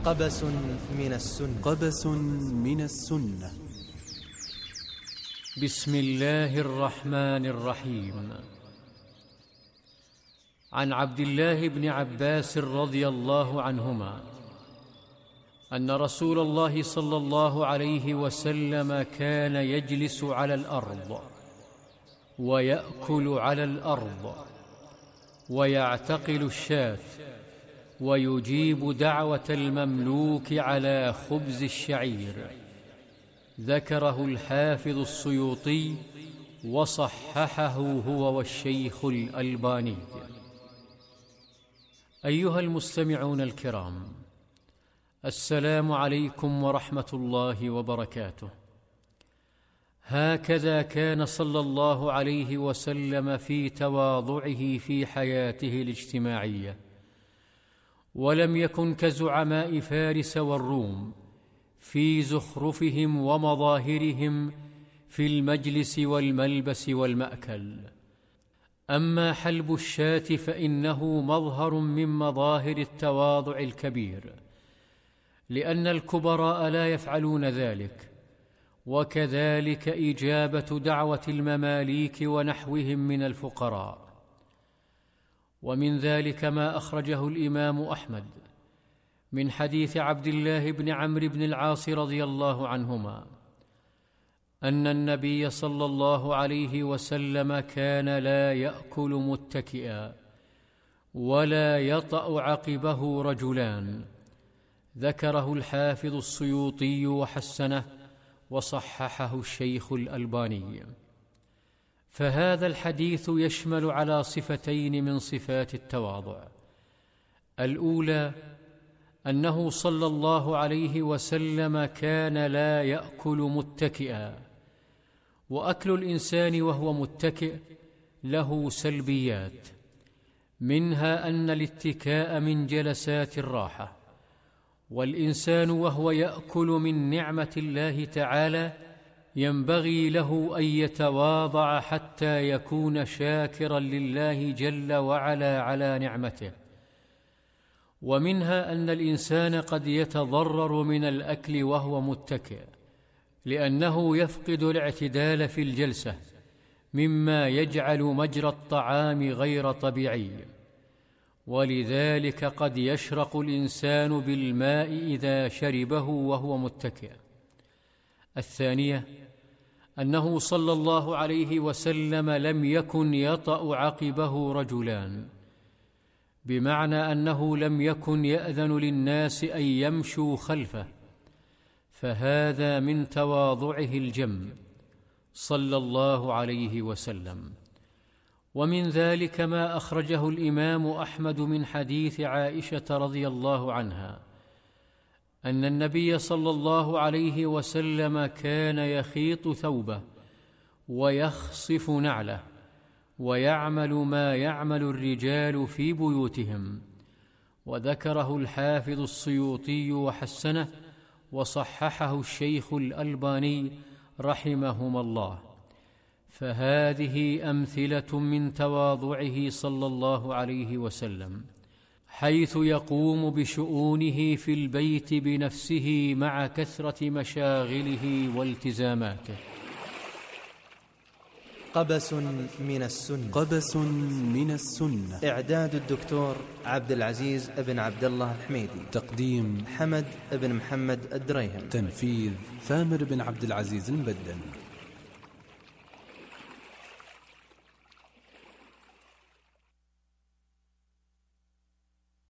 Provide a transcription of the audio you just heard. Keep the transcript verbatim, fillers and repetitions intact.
قبس من السنة قبس من السنة. بسم الله الرحمن الرحيم. عن عبد الله بن عباس رضي الله عنهما أن رسول الله صلى الله عليه وسلم كان يجلس على الأرض ويأكل على الأرض ويعتقل الشاة ويجيب دعوة المملوك على خبز الشعير. ذكره الحافظ السيوطي وصححه هو والشيخ الألباني. أيها المستمعون الكرام، السلام عليكم ورحمة الله وبركاته. هكذا كان صلى الله عليه وسلم في تواضعه في حياته الاجتماعية، ولم يكن كزعماء فارس والروم في زخرفهم ومظاهرهم في المجلس والملبس والمأكل. أما حلب الشاة فإنه مظهر من مظاهر التواضع الكبير، لأن الكبراء لا يفعلون ذلك، وكذلك إجابة دعوة المماليك ونحوهم من الفقراء. ومن ذلك ما أخرجه الإمام أحمد من حديث عبد الله بن عمرو بن العاص رضي الله عنهما أن النبي صلى الله عليه وسلم كان لا يأكل متكئا ولا يطأ عقبه رجلان. ذكره الحافظ السيوطي وحسنه وصححه الشيخ الألباني. فهذا الحديث يشمل على صفتين من صفات التواضع. الأولى أنه صلى الله عليه وسلم كان لا يأكل متكئا، وأكل الإنسان وهو متكئ له سلبيات، منها أن الاتكاء من جلسات الراحة، والإنسان وهو يأكل من نعمة الله تعالى ينبغي له أن يتواضع حتى يكون شاكرا لله جل وعلا على نعمته. ومنها أن الإنسان قد يتضرر من الأكل وهو متكئ، لأنه يفقد الاعتدال في الجلسة، مما يجعل مجرى الطعام غير طبيعي، ولذلك قد يشرق الإنسان بالماء إذا شربه وهو متكئ. الثانية أنه صلى الله عليه وسلم لم يكن يطأ عقبه رجلان، بمعنى أنه لم يكن يأذن للناس أن يمشوا خلفه، فهذا من تواضعه الجم صلى الله عليه وسلم. ومن ذلك ما أخرجه الإمام أحمد من حديث عائشة رضي الله عنها أن النبي صلى الله عليه وسلم كان يخيط ثوبه ويخصف نعله ويعمل ما يعمل الرجال في بيوتهم. وذكره الحافظ السيوطي وحسنه وصححه الشيخ الألباني رحمهما الله. فهذه أمثلة من تواضعه صلى الله عليه وسلم، حيث يقوم بشؤونه في البيت بنفسه مع كثرة مشاغله والتزاماته. قبس من السنة. قبس من السنة. إعداد الدكتور عبد العزيز بن عبد الله الحميدي. تقديم حمد بن محمد الدريهم. تنفيذ ثامر بن عبد العزيز المبدل.